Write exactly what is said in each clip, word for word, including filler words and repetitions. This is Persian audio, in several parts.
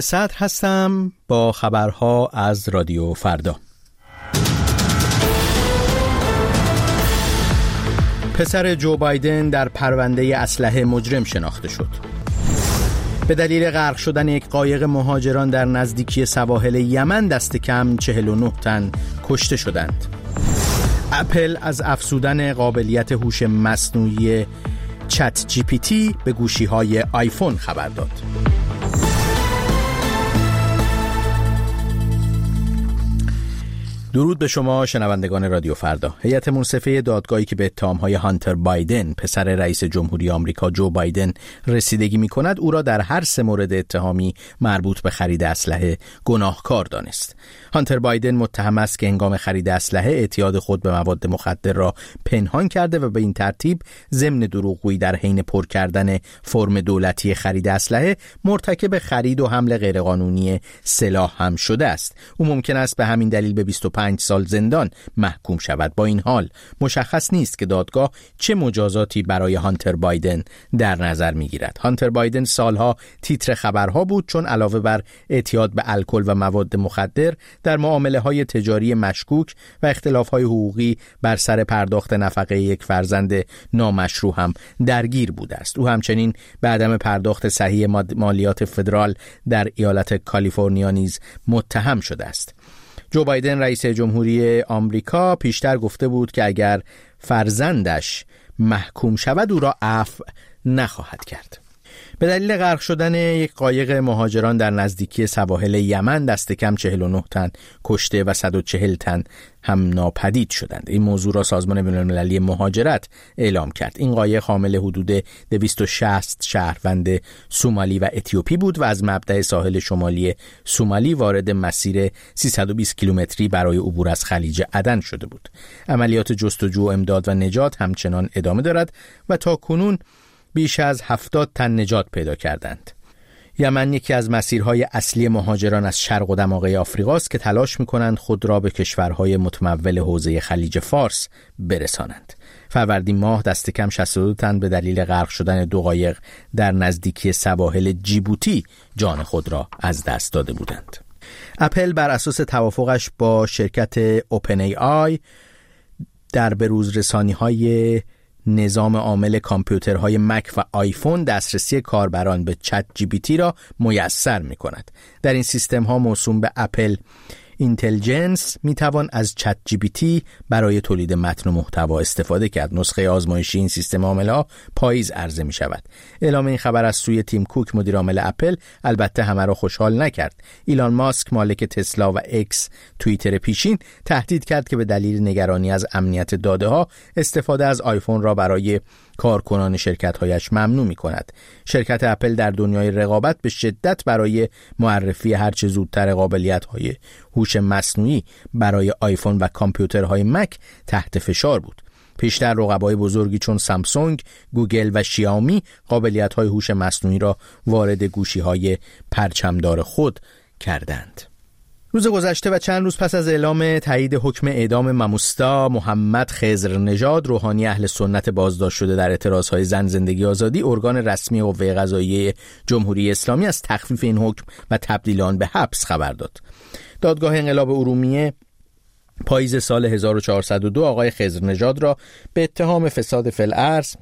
صدر هستم با خبرها از رادیو فردا. پسر جو بایدن در پرونده اسلحه مجرم شناخته شد. به دلیل غرق شدن یک قایق مهاجران در نزدیکی سواحل یمن دست کم چهل و نه تن کشته شدند. اپل از افزودن قابلیت هوش مصنوعی چت جی پی تی به گوشی‌های آیفون خبر داد. درود به شما شنوندگان رادیو فردا. هیئت منصفه دادگاهی که به اتهام‌های هانتر بایدن پسر رئیس جمهوری آمریکا جو بایدن رسیدگی می‌کند او را در هر سه مورد اتهامی مربوط به خرید اسلحه گناهکار دانست. هانتر بایدن متهم است که هنگام خرید اسلحه اعتیاد خود به مواد مخدر را پنهان کرده و به این ترتیب ضمن دروغگویی در حین پر کردن فرم دولتی خرید اسلحه مرتکب خرید و حمل غیرقانونی سلاح هم شده است. او ممکن است به همین دلیل به بیست و پنج سال زندان محکوم شود. با این حال مشخص نیست که دادگاه چه مجازاتی برای هانتر بایدن در نظر میگیرد. هانتر بایدن سالها تیتر خبرها بود چون علاوه بر اعتیاد به الکل و مواد مخدر در معامله‌های تجاری مشکوک و اختلاف‌های حقوقی بر سر پرداخت نفقه یک فرزند نامشروع هم درگیر بوده است. او همچنین به عدم پرداخت صحیح مالیات فدرال در ایالت کالیفرنیا نیز متهم شده است. جو بایدن رئیس جمهوری آمریکا پیشتر گفته بود که اگر فرزندش محکوم شود او را عفو نخواهد کرد. به دلیل غرق شدن یک قایق مهاجران در نزدیکی سواحل یمن دست کم چهل و نه تن کشته و صد و چهل تن هم ناپدید شدند. این موضوع را سازمان بین‌المللی مهاجرت اعلام کرد. این قایق حامل حدود دویست و شصت شهروند سومالی و اتیوپی بود و از مبدأ ساحل شمالی سومالی وارد مسیر سیصد و بیست کیلومتری برای عبور از خلیج عدن شده بود. عملیات جستجو، امداد و نجات همچنان ادامه دارد و تا کنون بیش از هفتاد تن نجات پیدا کردند. یمن یکی از مسیرهای اصلی مهاجران از شرق و دماغه آفریقاست که تلاش می‌کنند خود را به کشورهای متمول حوزه خلیج فارس برسانند. فروردین ماه دست کم شصت و دو تن به دلیل غرق شدن دو قایق در نزدیکی سواحل جیبوتی جان خود را از دست داده بودند. اپل بر اساس توافقش با شرکت اوپن ای آی در بروز رسانی‌های نظام عامل کامپیوترهای مک و آیفون دسترسی کاربران به چت جی پی تی را میسر می کند. در این سیستم ها موسوم به اپل اینتلیجنس می توان از چت جی پی تی برای تولید متن و محتوا استفاده کرد. نسخه آزمایشی این سیستم عامل ها پاییز عرضه می شود. اعلام این خبر از سوی تیم کوک مدیر عامل اپل البته همه را خوشحال نکرد. ایلان ماسک مالک تسلا و اکس توییتر پیشین تهدید کرد که به دلیل نگرانی از امنیت داده ها استفاده از آیفون را برای کارکنان شرکت‌هایش ممنوع می‌کند. شرکت اپل در دنیای رقابت به شدت برای معرفی هرچه زودتر قابلیت‌های هوش مصنوعی برای آیفون و کامپیوترهای مک تحت فشار بود. پیشتر رقبای بزرگی چون سامسونگ، گوگل و شیائومی قابلیت‌های هوش مصنوعی را وارد گوشی‌های پرچمدار خود کردند. روز گذشته و چند روز پس از اعلام تایید حکم اعدام ماموستا محمد خضر نژاد روحانی اهل سنت بازداشت شده در اعتراضهای زن زندگی آزادی، ارگان رسمی قوه قضاییه جمهوری اسلامی از تخفیف این حکم و تبدیل آن به حبس خبر داد. دادگاه انقلاب ارومیه پاییز سال هزار و چهارصد و دو آقای خضر نژاد را به اتهام فساد فی الارض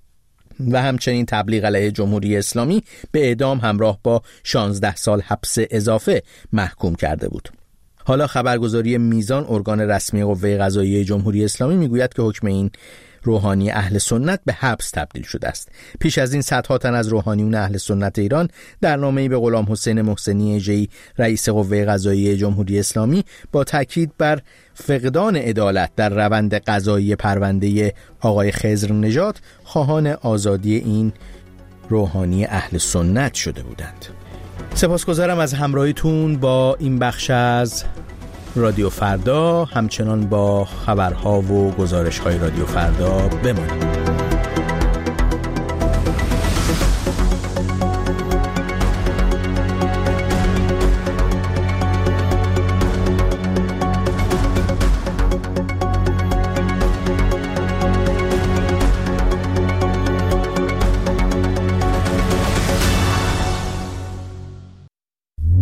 و همچنین تبلیغ علیه جمهوری اسلامی به اعدام همراه با شانزده سال حبس اضافه محکوم کرده بود. حالا خبرگزاری میزان ارگان رسمی قوه قضاییه جمهوری اسلامی میگوید که حکم این روحانی اهل سنت به حبس تبدیل شده است. پیش از این صدها تن از روحانیون اهل سنت ایران در نامه‌ای به غلام حسین محسنی اژه‌ای رئیس قوه قضاییه جمهوری اسلامی با تاکید بر فقدان عدالت در روند قضایی پرونده آقای خضر نژاد خواهان آزادی این روحانی اهل سنت شده بودند. سپاسگزارم از همراهیتون با این بخش از رادیو فردا. همچنان با خبرها و گزارش‌های رادیو فردا بمانید.